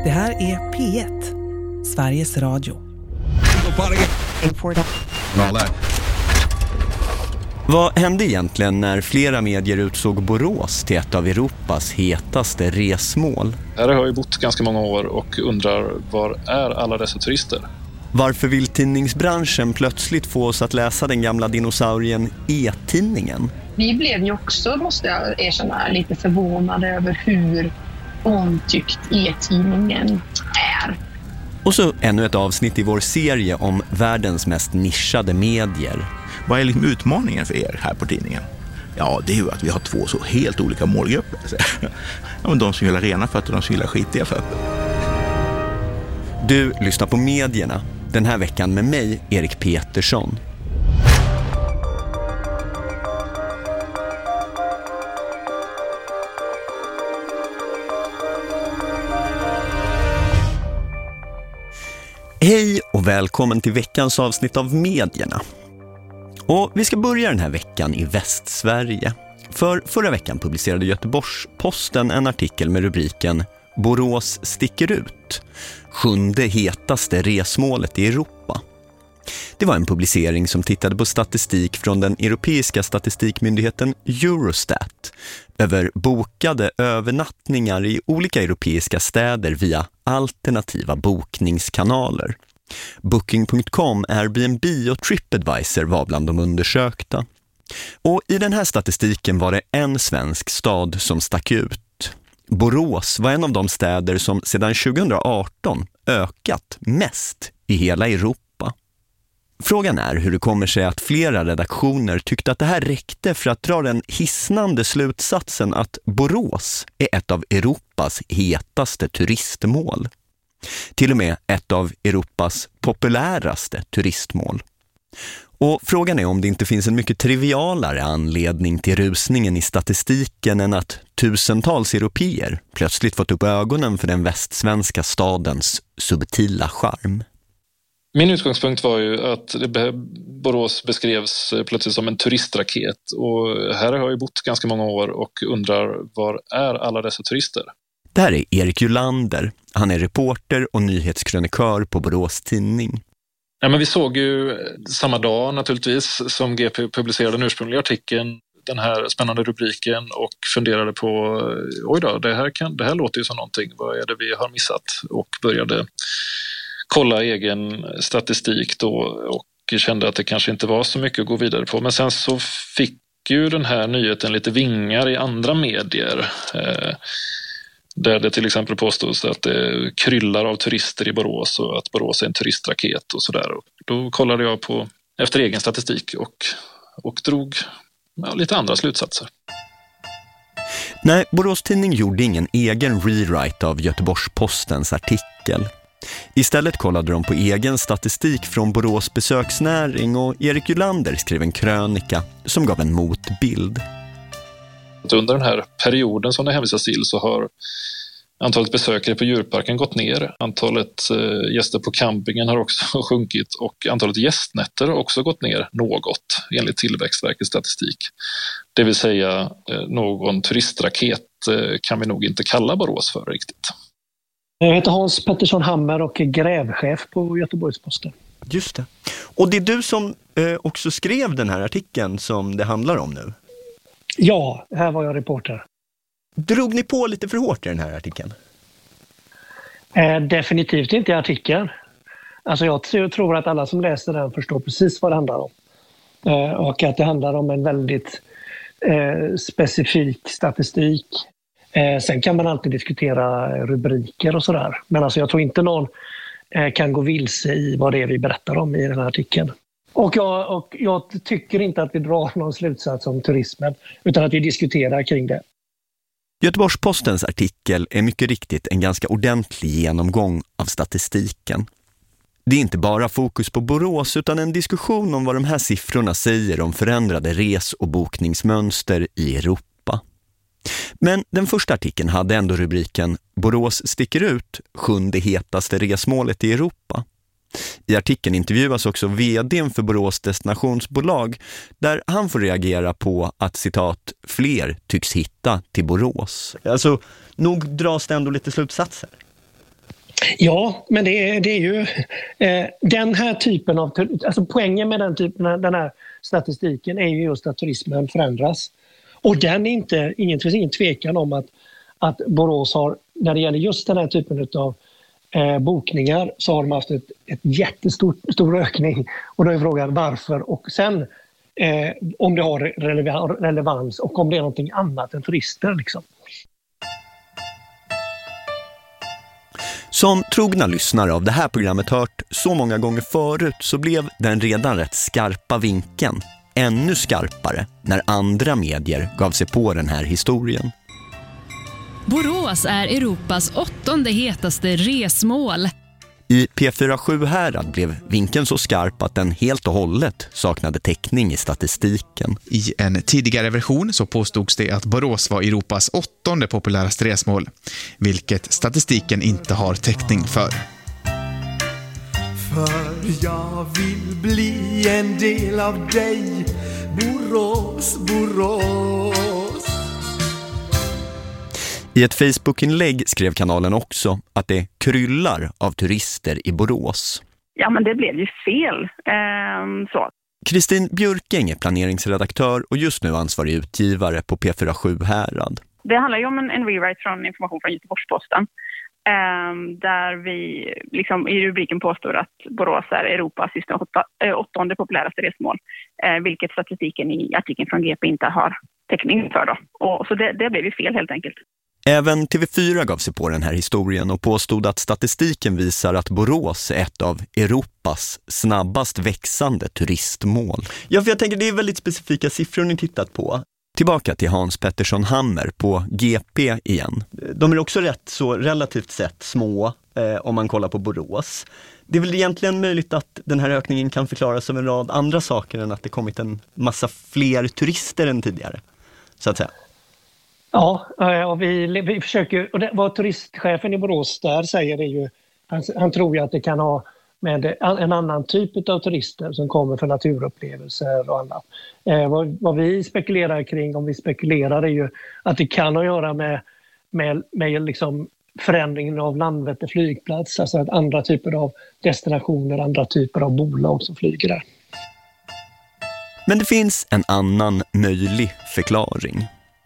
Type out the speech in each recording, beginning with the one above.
Det här är P1, Sveriges Radio. Vad hände egentligen när flera medier utsåg Borås till ett av Europas hetaste resmål? Här har jag ju bott ganska många år och undrar, var är alla dessa turister? Varför vill tidningsbranschen plötsligt få oss att läsa den gamla dinosaurien E-tidningen? Vi blev ju också, måste jag erkänna, lite förvånade över hur omtyckt E-tidningen är. Och så ännu ett avsnitt i vår serie om världens mest nischade medier. Vad är liksom utmaningen för er här på tidningen? Ja, det är ju att vi har två så helt olika målgrupper. Ja, men de som gillar rena fötter och de som gillar skitiga fötter. Du lyssnar på Medierna, den här veckan med mig, Erik Petersson. Hej och välkommen till veckans avsnitt av Medierna. Och vi ska börja den här veckan i Västsverige. För förra veckan publicerade Göteborgs-Posten en artikel med rubriken Borås sticker ut. 7:e hetaste resmålet i Europa. Det var en publicering som tittade på statistik från den europeiska statistikmyndigheten Eurostat över bokade övernattningar i olika europeiska städer via alternativa bokningskanaler. Booking.com, Airbnb och TripAdvisor var bland de undersökta. Och i den här statistiken var det en svensk stad som stack ut. Borås var en av de städer som sedan 2018 ökat mest i hela Europa. Frågan är hur det kommer sig att flera redaktioner tyckte att det här räckte för att dra den hisnande slutsatsen att Borås är ett av Europas hetaste turistmål. Till och med ett av Europas populäraste turistmål. Och frågan är om det inte finns en mycket trivialare anledning till rusningen i statistiken än att tusentals europeer plötsligt fått upp ögonen för den västsvenska stadens subtila charm. Min utgångspunkt var ju att Borås beskrevs plötsligt som en turistraket. Och här har jag ju bott ganska många år och undrar, var är alla dessa turister? Det här är Erik Julander. Han är reporter och nyhetskrönikör på Borås tidning. Ja, men vi såg ju samma dag naturligtvis som GP publicerade den ursprungliga artikeln den här spännande rubriken och funderade på, oj då, det här låter ju som någonting, vad är det vi har missat? Och började kolla egen statistik då och kände att det kanske inte var så mycket att gå vidare på. Men sen så fick ju den här nyheten lite vingar i andra medier. Där det till exempel påstås att det kryllar av turister i Borås och att Borås är en turistraket och sådär. Då kollade jag på efter egen statistik och drog lite andra slutsatser. Nej, Borås tidning gjorde ingen egen rewrite av Göteborgs-Postens artikel. Istället kollade de på egen statistik från Borås besöksnäring och Erik Julander skrev en krönika som gav en motbild. Under den här perioden som det hänvisas till så har antalet besökare på djurparken gått ner. Antalet gäster på campingen har också sjunkit och antalet gästnätter har också gått ner något enligt Tillväxtverkets statistik. Det vill säga någon turistraket kan vi nog inte kalla Borås för riktigt. Jag heter Hans Pettersson Hammer och är grävchef på Göteborgs-Posten. Just det. Och det är du som också skrev den här artikeln som det handlar om nu? Ja, här var jag reporter. Drog ni på lite för hårt i den här artikeln? Definitivt inte i artikeln. Alltså jag tror att alla som läser den förstår precis vad det handlar om. Och att det handlar om en väldigt specifik statistik. Sen kan man alltid diskutera rubriker och sådär. Men alltså jag tror inte någon kan gå vilse i vad det är vi berättar om i den här artikeln. Och jag tycker inte att vi drar någon slutsats om turismen utan att vi diskuterar kring det. Göteborgs-Postens artikel är mycket riktigt en ganska ordentlig genomgång av statistiken. Det är inte bara fokus på Borås utan en diskussion om vad de här siffrorna säger om förändrade res- och bokningsmönster i Europa. Men den första artikeln hade ändå rubriken Borås sticker ut, 7:e hetaste resmålet i Europa. I artikeln intervjuas också vd:n för Borås destinationsbolag där han får reagera på att citat fler tycks hitta till Borås. Alltså nog dras det ändå lite slutsatser. Ja, men det är ju den här typen av... Alltså poängen med den här statistiken är ju just att turismen förändras. Och den är ingen tvekan om att Borås har, när det gäller just den här typen av bokningar, så har de haft ett jättestor ökning. Och då är frågan varför, och sen om det har relevans och om det är någonting annat än turister liksom. Som trogna lyssnare av det här programmet hört så många gånger förut, så blev den redan rätt skarpa vinkeln ännu skarpare när andra medier gav sig på den här historien. Borås är Europas 8:e hetaste resmål. I P4 Sjuhärad blev vinkeln så skarp att den helt och hållet saknade täckning i statistiken. I en tidigare version så påstods det att Borås var Europas 8:e populäraste resmål, vilket statistiken inte har täckning för. För jag vill bli en del av dig, Borås, Borås. I ett Facebook-inlägg skrev kanalen också att det kryllar av turister i Borås. Ja, men det blev ju fel. Så. Kristin Björking är planeringsredaktör och just nu ansvarig utgivare på P4 Sjuhärad. Det handlar ju om en rewrite från information från Göteborgs-Posten. Där vi liksom i rubriken påstår att Borås är Europas 8:e populäraste resmål. Vilket statistiken i artikeln från GP inte har täckning för då. Och så det blev ju fel helt enkelt. Även TV4 gav sig på den här historien och påstod att statistiken visar att Borås är ett av Europas snabbast växande turistmål. Ja, för jag tänker det är väldigt specifika siffror ni tittat på. Tillbaka till Hans Pettersson Hammer på GP igen. De är också rätt så relativt sett små om man kollar på Borås. Det är väl egentligen möjligt att den här ökningen kan förklaras av en rad andra saker än att det kommit en massa fler turister än tidigare, så att säga. Ja, och vi försöker, och vad turistchefen i Borås där säger är ju, han tror ju att det kan ha med en annan typ av turister som kommer för naturupplevelser och annat. Vad vi spekulerar kring, om vi spekulerar, är ju att det kan ha att göra med liksom förändringen av Landvetter flygplats, alltså att andra typer av destinationer, andra typer av bolag som flyger där. Men det finns en annan möjlig förklaring.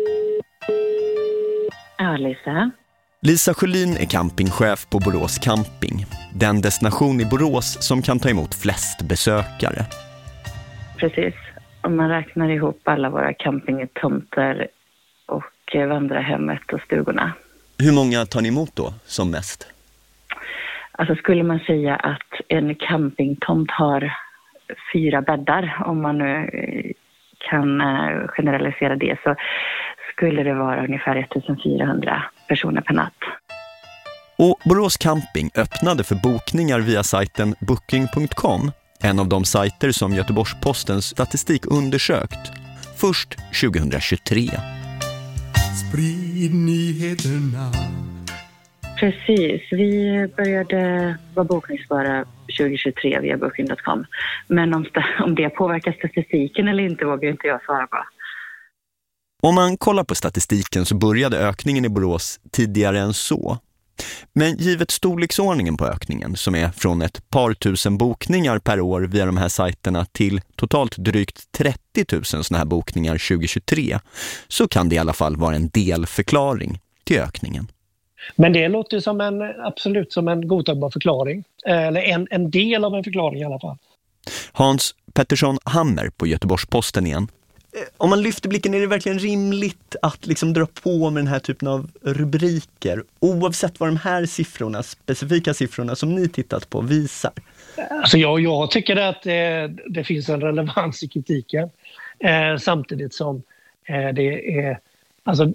Ja, Lisa. Lisa Sjölin är campingchef på Borås Camping. Den destination i Borås som kan ta emot flest besökare. Precis. Om man räknar ihop alla våra campingtomter och vandrarhemmet och stugorna. Hur många tar ni emot då som mest? Alltså skulle man säga att en campingtomt har 4 bäddar, om man nu kan generalisera det, så skulle det vara ungefär 1400 personer per natt. Och Borås Camping öppnade för bokningar via sajten booking.com, en av de sajter som Göteborgs-Postens statistik undersökt, först 2023. Sprid nyheterna. Precis, vi började vara bokningsbara 2023 via booking.com. Men om det påverkar statistiken eller inte vågar inte jag svara på. Om man kollar på statistiken så började ökningen i Borås tidigare än så. Men givet storleksordningen på ökningen, som är från ett par tusen bokningar per år via de här sajterna till totalt drygt 30 000 såna här bokningar 2023, så kan det i alla fall vara en delförklaring till ökningen. Men det låter som absolut som en godtagbar förklaring. Eller en del av en förklaring i alla fall. Hans Pettersson Hammer på Göteborgs-Posten igen. Om man lyfter blicken, är det verkligen rimligt att liksom dra på med den här typen av rubriker, oavsett vad de här siffrorna, specifika siffrorna som ni tittat på, visar? Alltså jag tycker att det finns en relevans i kritiken. Samtidigt som det är... Alltså,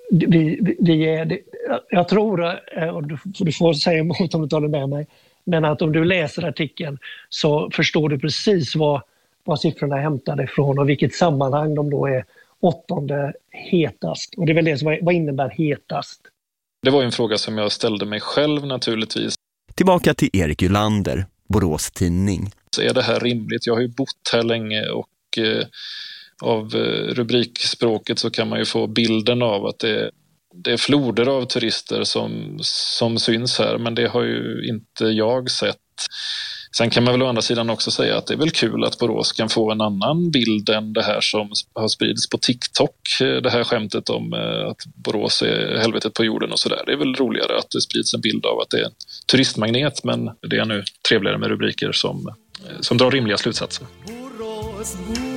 jag tror, och du får säga emot om du talar med mig, men att om du läser artikeln så förstår du precis vad siffrorna är hämtade ifrån och vilket sammanhang de då är 8:e hetast. Och det är väl det som vad innebär hetast? Det var ju en fråga som jag ställde mig själv naturligtvis. Tillbaka till Erik Ylander, Borås Tidning. Så är det här rimligt? Jag har ju bott här länge och av rubrikspråket så kan man ju få bilden av att det Det är floder av turister som syns här, men det har ju inte jag sett. Sen kan man väl å andra sidan också säga att det är väl kul att Borås kan få en annan bild än det här som har spridits på TikTok. Det här skämtet om att Borås är helvetet på jorden och sådär. Det är väl roligare att det sprids en bild av att det är en turistmagnet, men det är nu trevligare med rubriker som drar rimliga slutsatser. Borås,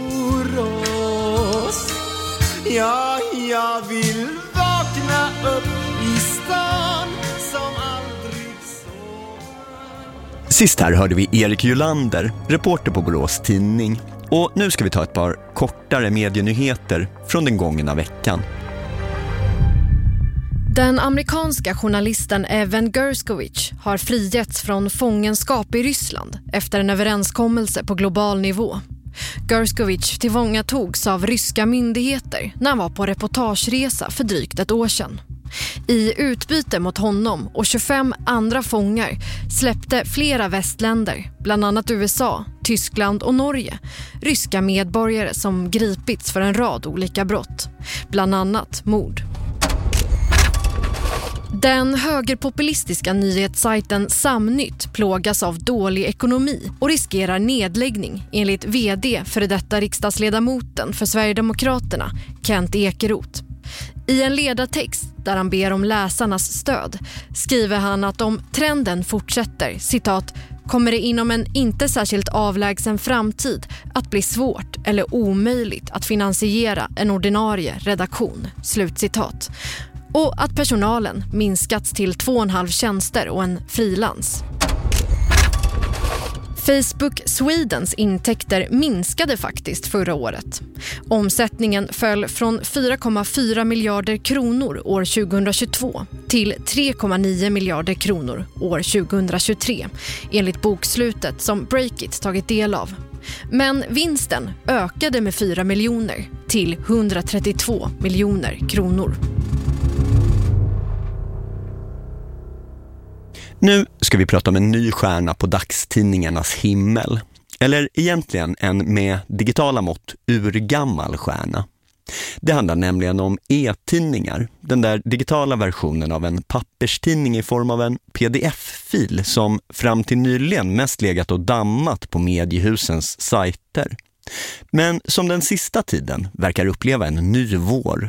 Borås, ja, jag vill vakna upp i stan som aldrig sover. Sist här hörde vi Erik Julander, reporter på Borås Tidning. Och nu ska vi ta ett par kortare medienyheter från den gångna veckan. Den amerikanska journalisten Evan Gershkovich har frigetts från fångenskap i Ryssland efter en överenskommelse på global nivå. Gershkovich tillfångatogs av ryska myndigheter när han var på reportageresa för drygt ett år sedan. I utbyte mot honom och 25 andra fångar släppte flera västländer, bland annat USA, Tyskland och Norge, ryska medborgare som gripits för en rad olika brott, bland annat mord. Den högerpopulistiska nyhetssajten Samnytt plågas av dålig ekonomi och riskerar nedläggning enligt vd för detta riksdagsledamoten för Sverigedemokraterna, Kent Ekeroth. I en ledartext där han ber om läsarnas stöd skriver han att om trenden fortsätter, citat, kommer det inom en inte särskilt avlägsen framtid att bli svårt eller omöjligt att finansiera en ordinarie redaktion, slutcitat. Och att personalen minskats till 2,5 tjänster och en frilans. Facebook Swedens intäkter minskade faktiskt förra året. Omsättningen föll från 4,4 miljarder kronor år 2022 till 3,9 miljarder kronor år 2023, enligt bokslutet som Breakit tagit del av. Men vinsten ökade med 4 miljoner till 132 miljoner kronor. Nu ska vi prata om en ny stjärna på dagstidningarnas himmel. Eller egentligen en med digitala mått urgammal stjärna. Det handlar nämligen om e-tidningar, den där digitala versionen av en papperstidning i form av en pdf-fil som fram till nyligen mest legat och dammat på mediehusens sajter. Men som den sista tiden verkar uppleva en ny vår.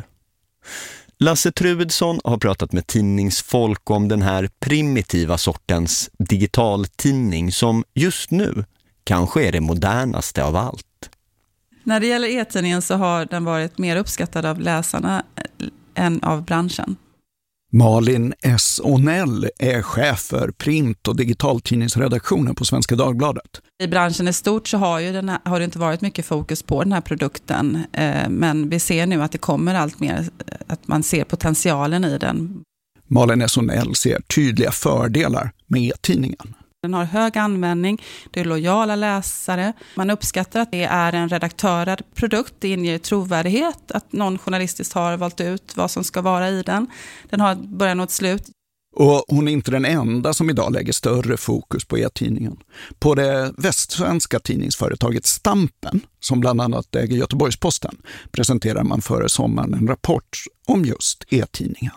Lasse Truedsson har pratat med tidningsfolk om den här primitiva sortens digitaltidning som just nu kanske är det modernaste av allt. När det gäller e-tidningen så har den varit mer uppskattad av läsarna än av branschen. Malin S. Onell är chef för print- och digitaltidningsredaktionen på Svenska Dagbladet. I branschen i stort så har det inte varit mycket fokus på den här produkten. Men vi ser nu att det kommer allt mer, att man ser potentialen i den. Malin S. Onell ser tydliga fördelar med e-tidningen. Den har hög användning, det är lojala läsare. Man uppskattar att det är en redaktörad produkt. Det inger trovärdighet att någon journalistiskt har valt ut vad som ska vara i den. Den har början och ett slut. Och hon är inte den enda som idag lägger större fokus på e-tidningen. På det västsvenska tidningsföretaget Stampen, som bland annat äger Göteborgs-Posten, presenterar man före sommaren en rapport om just e-tidningen.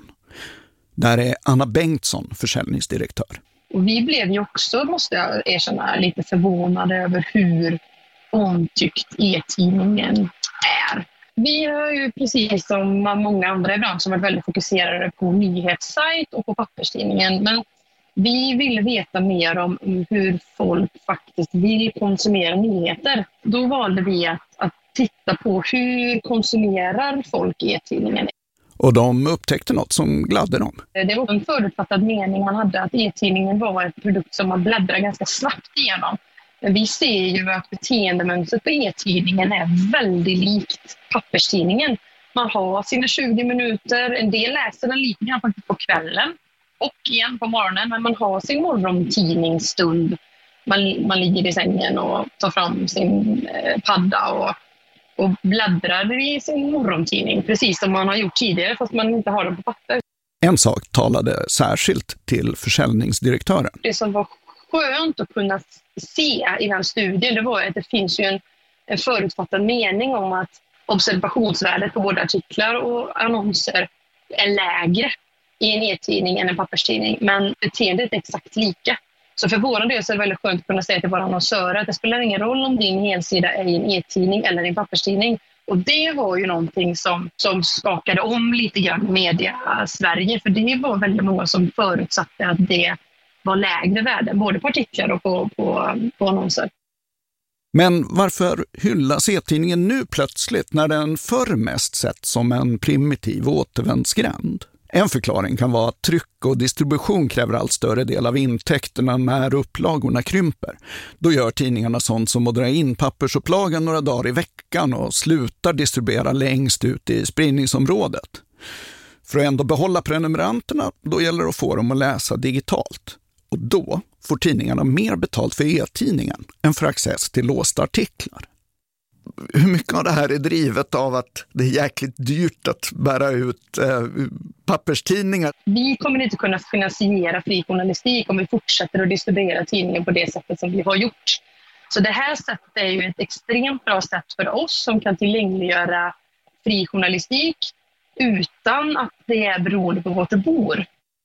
Där är Anna Bengtsson försäljningsdirektör. Och vi blev ju också, måste jag erkänna, lite förvånade över hur omtyckt e-tidningen är. Vi har ju precis som många andra i branschen varit väldigt fokuserade på nyhetssajt och på papperstidningen. Men vi ville veta mer om hur folk faktiskt vill konsumera nyheter. Då valde vi att titta på hur konsumerar folk e-tidningen. Och de upptäckte något som gladde dem. Det var en förutfattad mening man hade att e-tidningen var en produkt som man bläddrar ganska snabbt igenom. Men vi ser ju att beteendemönstret på e-tidningen är väldigt likt papperstidningen. Man har sina 20 minuter, en del läser den lite grann faktiskt på kvällen och igen på morgonen. Men man har sin morgontidningsstund. Man ligger i sängen och tar fram sin padda och bläddrar i sin morgontidning, precis som man har gjort tidigare fast man inte har den på papper. En sak talade särskilt till försäljningsdirektören. Det som var skönt att kunna se i den studien, det var att det finns ju en förutfattad mening om att observationsvärdet på både artiklar och annonser är lägre i en e-tidning än en papperstidning. Men beteendet är exakt lika. Så för våra del så är det väldigt skönt att kunna säga till våra annonsörer att det spelar ingen roll om din helsida är i en e-tidning eller en papperstidning. Och det var ju någonting som skakade om lite grann media Sverige. För det var väldigt många som förutsatte att det var lägre värde, både på artiklar och på annonser. Men varför hyllas e-tidningen nu plötsligt när den förr mest sett som en primitiv återvändsgränd? En förklaring kan vara att tryck och distribution kräver allt större del av intäkterna när upplagorna krymper. Då gör tidningarna sånt som att dra in pappersupplagan några dagar i veckan och slutar distribuera längst ut i spridningsområdet. För att ändå behålla prenumeranterna, då gäller det att få dem att läsa digitalt. Och då får tidningarna mer betalt för e-tidningen än för access till låsta artiklar. Hur mycket av det här är drivet av att det är jäkligt dyrt att bära ut papperstidningar? Vi kommer inte kunna finansiera fri journalistik om vi fortsätter att distribuera tidningen på det sättet som vi har gjort. Så det här sättet är ju ett extremt bra sätt för oss som kan tillgängliggöra fri journalistik utan att det är beroende på vart du bor.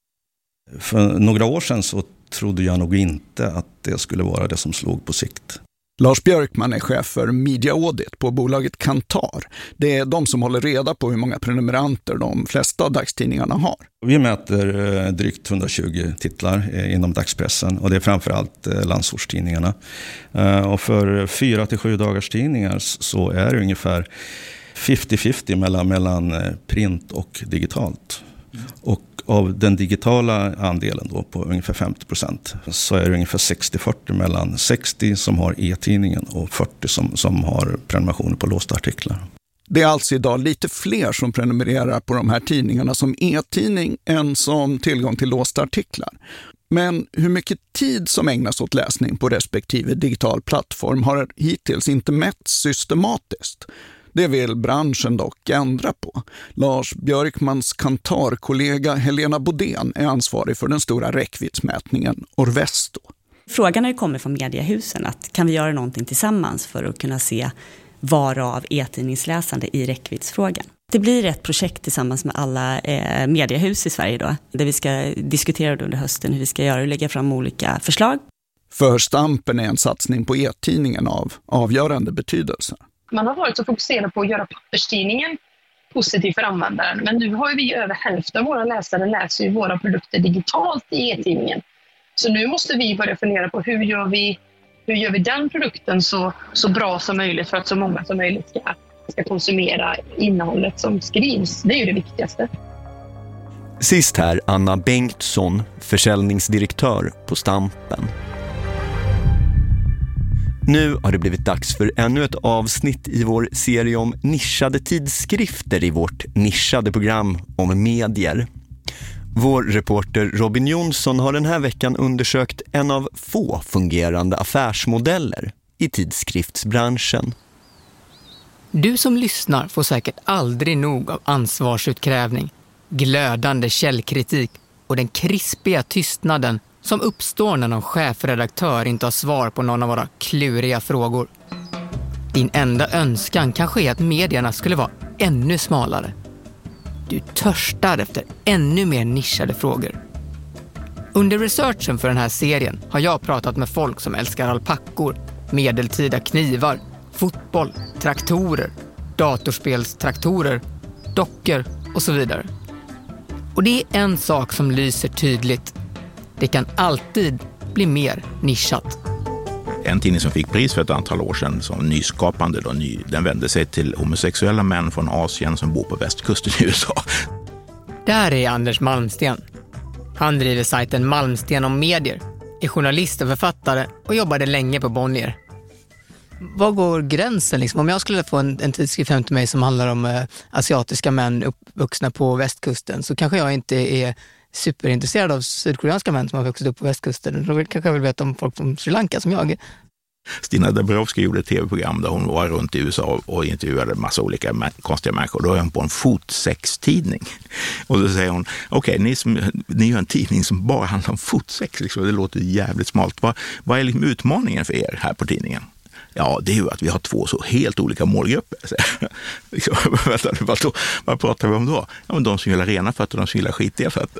För några år sedan så trodde jag nog inte att det skulle vara det som slog på sikt. Lars Björkman är chef för Media Audit på bolaget Kantar. Det är de som håller reda på hur många prenumeranter de flesta av dagstidningarna har. Vi mäter drygt 120 titlar inom dagspressen och det är framförallt landsortstidningarna. Och för 4-7 dagars tidningar så är det ungefär 50-50 mellan print och digitalt. Och av den digitala andelen då på ungefär 50% så är det ungefär 60-40 mellan 60 som har e-tidningen och 40 som har prenumerationer på låsta artiklar. Det är alltså idag lite fler som prenumererar på de här tidningarna som e-tidning än som tillgång till låsta artiklar. Men hur mycket tid som ägnas åt läsning på respektive digital plattform har hittills inte mätts systematiskt. Det vill branschen dock ändra på. Lars Björkmans Kantar-kollega Helena Bodén är ansvarig för den stora räckviddsmätningen Orvesto. Frågan har ju kommit från mediehusen att kan vi göra någonting tillsammans för att kunna se varav e-tidningsläsande i räckviddsfrågan. Det blir ett projekt tillsammans med alla mediehus i Sverige då, där vi ska diskutera under hösten hur vi ska göra och lägga fram olika förslag. För Stampen är en satsning på e-tidningen av avgörande betydelse. Man har varit så fokuserad på att göra papperstidningen positiv för användaren. Men nu har ju vi över hälften av våra läsare läser ju våra produkter digitalt i e-tidningen. Så nu måste vi börja fundera på hur gör vi den produkten så bra som möjligt för att så många som möjligt ska konsumera innehållet som skrivs. Det är ju det viktigaste. Sist här Anna Bengtsson, försäljningsdirektör på Stampen. Nu har det blivit dags för ännu ett avsnitt i vår serie om nischade tidskrifter i vårt nischade program om medier. Vår reporter Robin Jonsson har den här veckan undersökt en av få fungerande affärsmodeller i tidskriftsbranschen. Du som lyssnar får säkert aldrig nog av ansvarsutkrävning, glödande källkritik och den krispiga tystnaden som uppstår när någon chefredaktör inte har svar på någon av våra kluriga frågor. Din enda önskan kanske är att medierna skulle vara ännu smalare. Du törstar efter ännu mer nischade frågor. Under researchen för den här serien har jag pratat med folk som älskar alpackor, medeltida knivar, fotboll, traktorer, datorspelstraktorer, dockor och så vidare. Och det är en sak som lyser tydligt. Det kan alltid bli mer nischat. En tidning som fick pris för ett antal år sedan som nyskapande, den vände sig till homosexuella män från Asien som bor på västkusten i USA. Där är Anders Malmsten. Han driver sajten Malmsten om medier, är journalist och författare och jobbade länge på Bonnier. Vad går gränsen liksom? Om jag skulle få en tidskrift hem till mig som handlar om asiatiska män uppvuxna på västkusten så kanske jag inte är superintresserad av sydkoreanska män som har vuxit upp på västkusten. Då kanske jag vill veta om folk från Sri Lanka som jag. Stina Dabrowski gjorde ett tv-program där hon var runt i USA och intervjuade en massa olika konstiga människor. Då är hon på en fotsextidning. Och då säger hon, okej, ni gör en tidning som bara handlar om fotsex. Liksom. Det låter jävligt smalt. Vad är liksom utmaningen för er här på tidningen? Ja, det är ju att vi har 2 så helt olika målgrupper. Vad pratar vi om då? Ja, men de som gillar rena fötter och de som gillar skitiga fötter.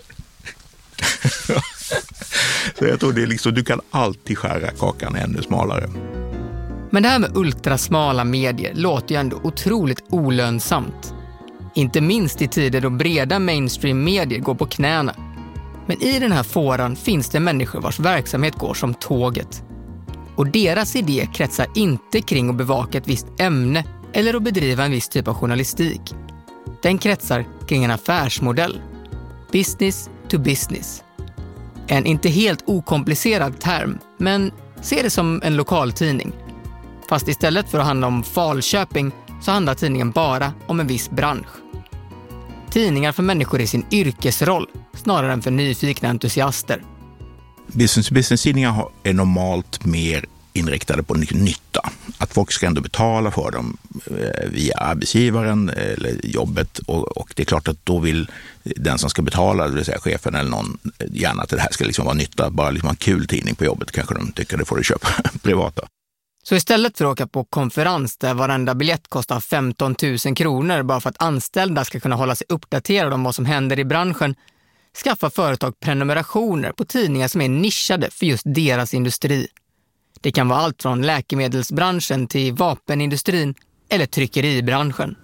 Så jag tror det är liksom, du kan alltid skära kakan ännu smalare. Men det här med ultrasmala medier låter ju ändå otroligt olönsamt. Inte minst i tider då breda mainstream-medier går på knäna. Men i den här fåran finns det människor vars verksamhet går som tåget. Och deras idé kretsar inte kring att bevaka ett visst ämne eller att bedriva en viss typ av journalistik. Den kretsar kring en affärsmodell. Business to business. En inte helt okomplicerad term, men se det som en lokaltidning. Fast istället för att handla om Falköping så handlar tidningen bara om en viss bransch. Tidningar för människor i sin yrkesroll snarare än för nyfikna entusiaster. Business-tidningar är normalt mer inriktade på nytta. Att folk ska ändå betala för dem via arbetsgivaren eller jobbet. Och det är klart att då vill den som ska betala, det vill säga chefen eller någon, gärna att det här ska liksom vara nytta. Bara liksom en kul tidning på jobbet kanske de tycker det får du köpa privata. Så istället för att åka på konferens där varenda biljett kostar 15 000 kronor bara för att anställda ska kunna hålla sig uppdaterade om vad som händer i branschen, skaffa företag prenumerationer på tidningar som är nischade för just deras industri. Det kan vara allt från läkemedelsbranschen till vapenindustrin eller tryckeribranschen.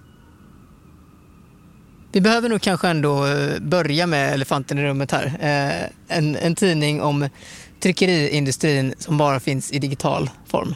Vi behöver nog kanske ändå börja med elefanten i rummet här. En tidning om tryckeriindustrin som bara finns i digital form.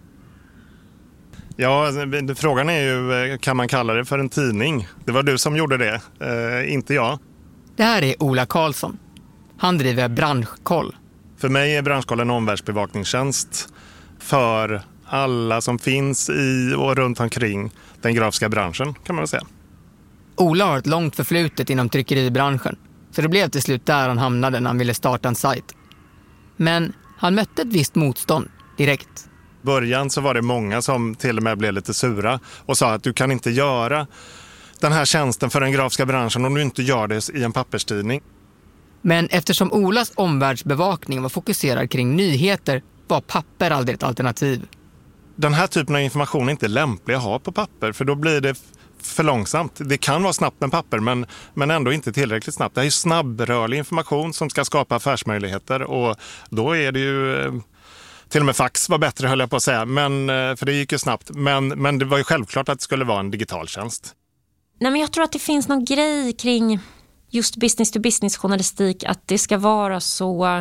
Ja, frågan är ju, kan man kalla det för en tidning? Det var du som gjorde det, inte jag. Det här är Ola Karlsson. Han driver Branschkoll. För mig är Branschkoll en omvärldsbevakningstjänst för alla som finns i och runt omkring den grafiska branschen, kan man väl säga. Ola har ett långt förflutet inom tryckeribranschen, så det blev till slut där han hamnade när han ville starta en sajt. Men han mötte ett visst motstånd direkt. I början så var det många som till och med blev lite sura och sa att du kan inte göra den här tjänsten för den grafiska branschen om du inte gör det i en papperstidning. Men eftersom Olas omvärldsbevakning var fokuserad kring nyheter var papper aldrig ett alternativ. Den här typen av information är inte lämplig att ha på papper, för då blir det för långsamt. Det kan vara snabbt med papper men ändå inte tillräckligt snabbt. Det är ju snabbrörlig information som ska skapa affärsmöjligheter och då är det ju till och med fax var bättre, höll jag på att säga, för det gick ju snabbt. Men det var ju självklart att det skulle vara en digital tjänst. Nej, men jag tror att det finns någon grej kring just business-to-business-journalistik, att det ska vara så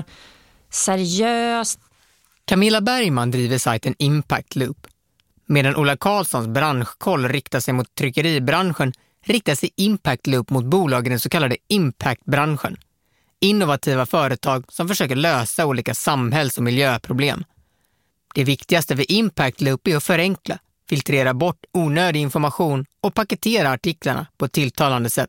seriöst. Camilla Bergman driver sajten Impact Loop. Medan Ola Karlssons branschkoll riktar sig mot tryckeribranschen riktar sig Impact Loop mot bolag i den så kallade Impact-branschen. Innovativa företag som försöker lösa olika samhälls- och miljöproblem. Det viktigaste för Impact Loop är att förenkla, filtrera bort onödig information och paketera artiklarna på ett tilltalande sätt.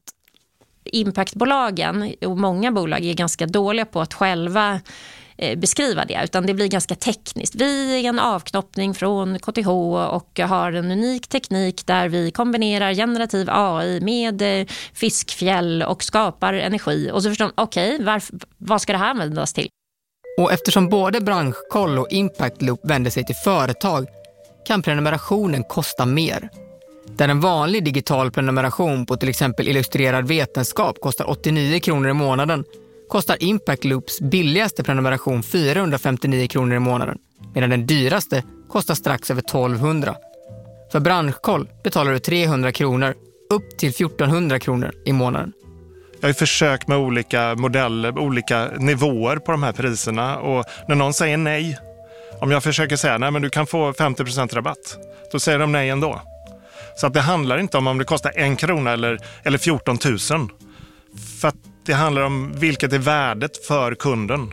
Impactbolagen och många bolag är ganska dåliga på att själva beskriva det, utan det blir ganska tekniskt. Vi är en avknoppning från KTH och har en unik teknik där vi kombinerar generativ AI med fiskfjäll och skapar energi. Och så förstår man, vad ska det här användas till? Och eftersom både Branschkoll och Impact Loop vänder sig till företag kan prenumerationen kosta mer. Där en vanlig digital prenumeration på till exempel illustrerad vetenskap kostar 89 kronor i månaden kostar Impact Loops billigaste prenumeration 459 kronor i månaden, medan den dyraste kostar strax över 1200. För Branschkoll betalar du 300 kronor upp till 1400 kronor i månaden. Jag har försökt med olika modeller, olika nivåer på de här priserna, och när någon säger nej, om jag försöker säga nej men du kan få 50% rabatt, då säger de nej ändå. Så att det handlar inte om det kostar 1 krona eller 14 000. För att det handlar om vilket är värdet för kunden.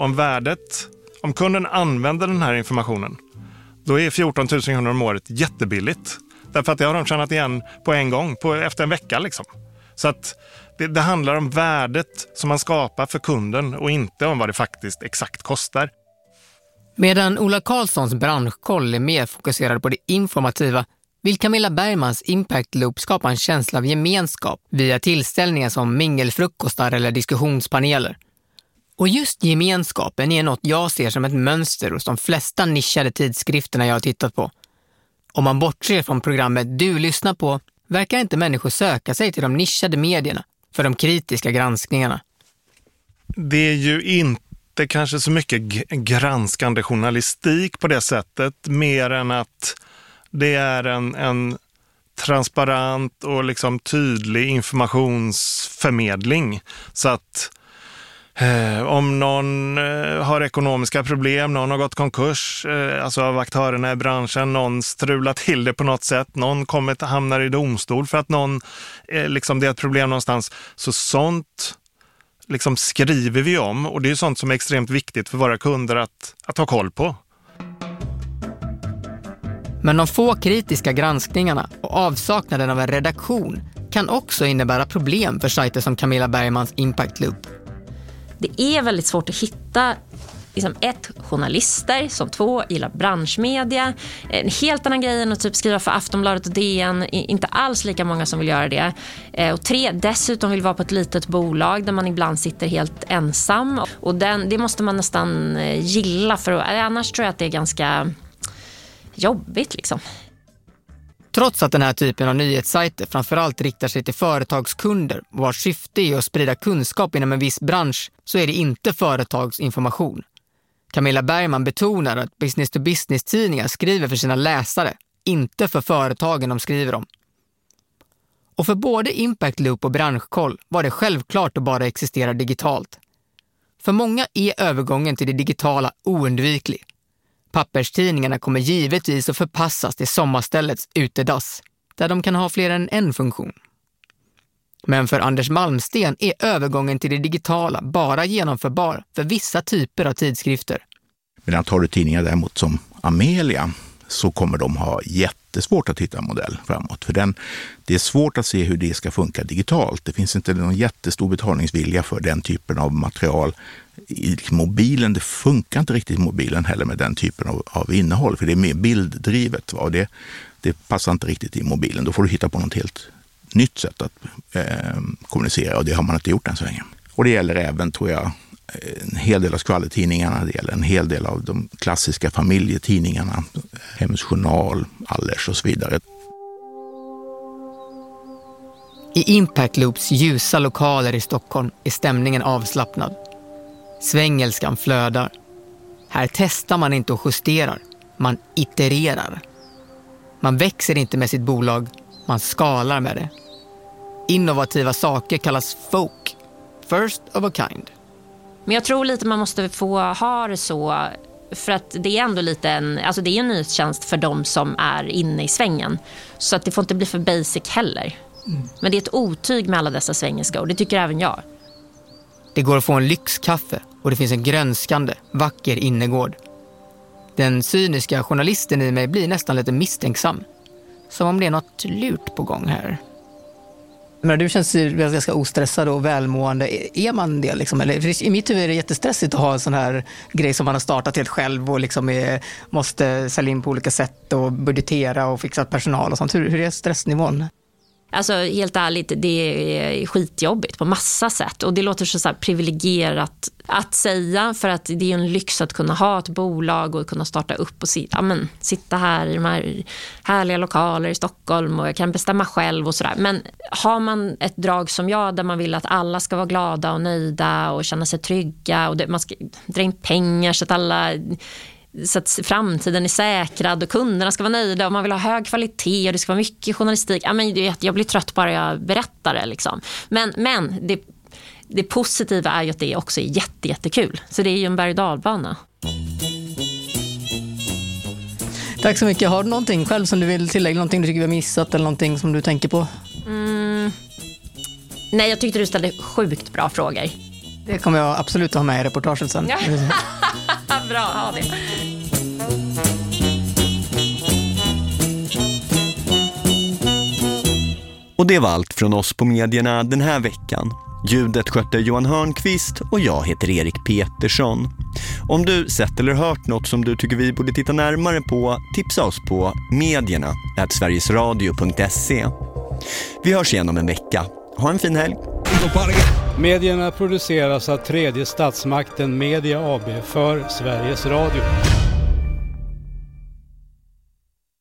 Om kunden använder den här informationen, då är 14 000 kronor om året jättebilligt. Därför att det har de tjänat igen på en gång, efter en vecka liksom. Så att det handlar om värdet som man skapar för kunden och inte om vad det faktiskt exakt kostar. Medan Ola Karlssons branschkoll är mer fokuserad på det informativa vill Camilla Bergmans Impact Loop skapa en känsla av gemenskap via tillställningar som mingelfrukostar eller diskussionspaneler. Och just gemenskapen är något jag ser som ett mönster hos de flesta nischade tidskrifterna jag har tittat på. Om man bortser från programmet du lyssnar på verkar inte människor söka sig till de nischade medierna för de kritiska granskningarna. Det är ju inte kanske så mycket granskande journalistik på det sättet, mer än att det är en transparent och liksom tydlig informationsförmedling. Så att om någon har ekonomiska problem, någon har gått konkurs, alltså av aktörerna i branschen, någon strular till det på något sätt, någon hamnar i domstol för att någon, liksom det är ett problem någonstans. Så sånt liksom skriver vi om, och det är sånt som är extremt viktigt för våra kunder att ha koll på. Men de få kritiska granskningarna och avsaknaden av en redaktion kan också innebära problem för sajter som Camilla Bergmans Impact Loop. Det är väldigt svårt att hitta liksom, 1, journalister, som 2, gillar branschmedia. En helt annan grej än att typ skriva för Aftonbladet och DN, inte alls lika många som vill göra det. Och 3, dessutom vill vara på ett litet bolag där man ibland sitter helt ensam. Och det måste man nästan gilla, för annars tror jag att det är ganska jobbigt liksom. Trots att den här typen av nyhetssajter framförallt riktar sig till företagskunder vars syfte är att sprida kunskap inom en viss bransch, så är det inte företagsinformation. Camilla Bergman betonar att business-to-business-tidningar skriver för sina läsare, inte för företagen de skriver om. Och för både Impact Loop och Branschkoll var det självklart att bara existera digitalt. För många är övergången till det digitala oundviklig. Papperstidningarna kommer givetvis att förpassas till sommarställets utedass, där de kan ha fler än en funktion. Men för Anders Malmsten är övergången till det digitala bara genomförbar för vissa typer av tidskrifter. Medan tar du tidningar däremot som Amelia, så kommer de ha jättesvårt att hitta en modell framåt. För det är svårt att se hur det ska funka digitalt. Det finns inte någon jättestor betalningsvilja för den typen av material i mobilen. Det funkar inte riktigt i mobilen heller med den typen av innehåll, för det är mer bilddrivet. Va? Det passar inte riktigt i mobilen. Då får du hitta på något helt nytt sätt att kommunicera, och det har man inte gjort än så länge. Och det gäller även, tror jag, en hel del av skvallertidningarna, det gäller en hel del av de klassiska familjetidningarna, Hems Journal, Allers och så vidare. I Impact Loops ljusa lokaler i Stockholm är stämningen avslappnad. Svängelskan flödar. Här testar man inte och justerar, man itererar. Man växer inte med sitt bolag, man skalar med det. Innovativa saker kallas folk, first of a kind. Men jag tror lite man måste få ha det så, för att det är ändå lite alltså det är en nyhetstjänst för de som är inne i svängen. Så att det får inte bli för basic heller. Men det är ett otyg med alla dessa svengelska, och det tycker även jag. Det går att få en lyxkaffe och det finns en grönskande, vacker innergård. Den cyniska journalisten i mig blir nästan lite misstänksam. Som om det är något lurt på gång här. Men du känns ganska ostressad och välmående. Är man det liksom? Eller, i mitt huvud är det jättestressigt att ha en sån här grej som man har startat helt själv och liksom måste sälja in på olika sätt och budgetera och fixa personal och sånt. Hur är stressnivån? Alltså helt ärligt, det är skitjobbigt på massa sätt. Och det låter så här privilegierat att säga, för att det är en lyx att kunna ha ett bolag och kunna starta upp och sitta här i de här härliga lokaler i Stockholm, och jag kan bestämma själv och sådär. Men har man ett drag som jag, där man vill att alla ska vara glada och nöjda och känna sig trygga, och man ska dra in pengar så att framtiden är säkrad och kunderna ska vara nöjda och man vill ha hög kvalitet och det ska vara mycket journalistik. Jag blir trött bara jag berättar det liksom. Men det positiva är ju att det också är jättekul. Så det är ju en berg- och dalbana. Tack så mycket. Har du någonting själv som du vill tillägga? Någonting du tycker vi har missat eller någonting som du tänker på? Nej, jag tyckte du ställde sjukt bra frågor. Det kommer jag absolut att ha med i reportaget sen. Ja. Bra, ha det. Och det var allt från oss på medierna den här veckan. Ljudet skötte Johan Hörnqvist och jag heter Erik Petersson. Om du sett eller hört något som du tycker vi borde titta närmare på, tipsa oss på medierna@sverigesradio.se. Vi hörs igen om en vecka. Ha en fin helg. Medierna produceras av Tredje statsmakten Media AB för Sveriges Radio.